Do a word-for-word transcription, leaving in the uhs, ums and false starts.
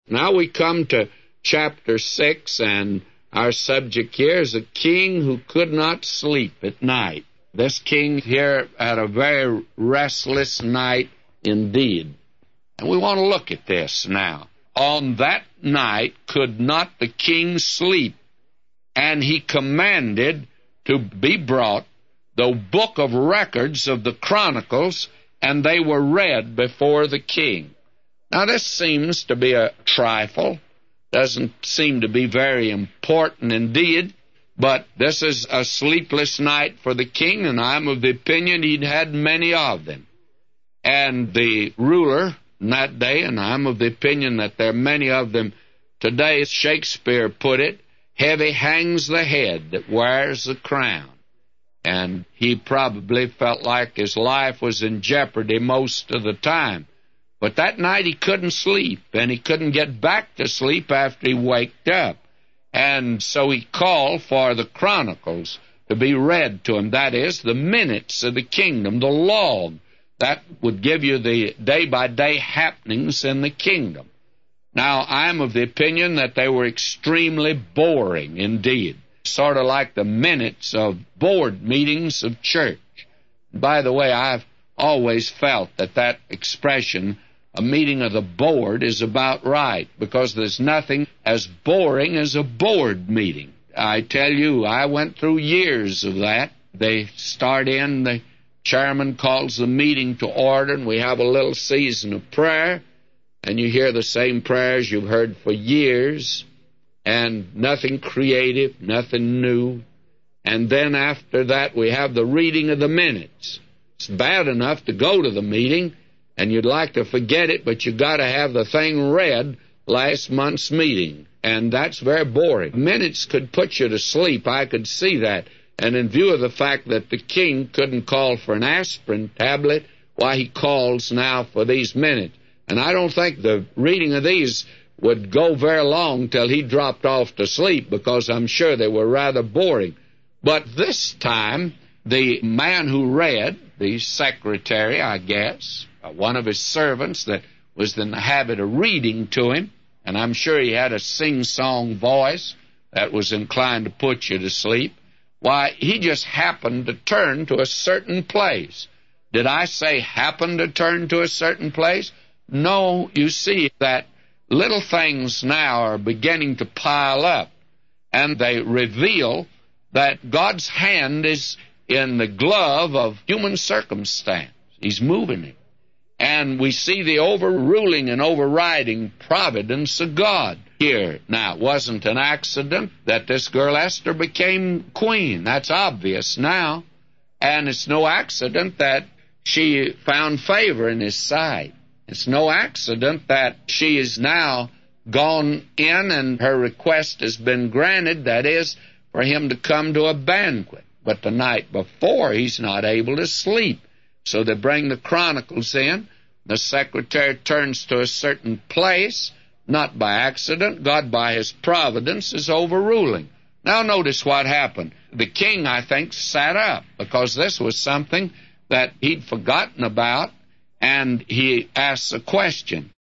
Now we come to chapter six, and our subject here is a king who could not sleep at night. This king here had a very restless night indeed. And we want to look at this now. On that night could not the king sleep, and he commanded to be brought the book of records of the Chronicles, and they were read before the king. Now this seems to be a trifle, doesn't seem to be very important indeed, but this is a sleepless night for the king, and I'm of the opinion he'd had many of them. And the ruler in that day, and I'm of the opinion that there are many of them today, as Shakespeare put it, heavy hangs the head that wears the crown. And he probably felt like his life was in jeopardy most of the time. But that night he couldn't sleep, and he couldn't get back to sleep after he waked up. And so he called for the Chronicles to be read to him. That is, the minutes of the kingdom, the log. That would give you the day-by-day happenings in the kingdom. Now, I'm of the opinion that they were extremely boring indeed, sort of like the minutes of board meetings of church. By the way, I've always felt that that expression, a meeting of the board, is about right, because there's nothing as boring as a board meeting. I tell you, I went through years of that. They start in, the chairman calls the meeting to order, and we have a little season of prayer, and you hear the same prayers you've heard for years, and nothing creative, nothing new. And then after that, we have the reading of the minutes. It's bad enough to go to the meeting, and you'd like to forget it, but you've got to have the thing read last month's meeting, and that's very boring. Minutes could put you to sleep, I could see that. And in view of the fact that the king couldn't call for an aspirin tablet, why, he calls now for these minutes. And I don't think the reading of these would go very long till he dropped off to sleep, because I'm sure they were rather boring. But this time, the man who read, the secretary, I guess, one of his servants that was in the habit of reading to him, and I'm sure he had a sing-song voice that was inclined to put you to sleep, why, he just happened to turn to a certain place. Did I say happened to turn to a certain place? No, you see that little things now are beginning to pile up, and they reveal that God's hand is in the glove of human circumstance. He's moving it. And we see the overruling and overriding providence of God here. Now, it wasn't an accident that this girl Esther became queen. That's obvious now. And it's no accident that she found favor in his sight. It's no accident that she is now gone in and her request has been granted, that is, for him to come to a banquet. But the night before, he's not able to sleep. So they bring the Chronicles in. The secretary turns to a certain place, not by accident. God, by his providence, is overruling. Now notice what happened. The king, I think, sat up, because this was something that he'd forgotten about, and he asks a question.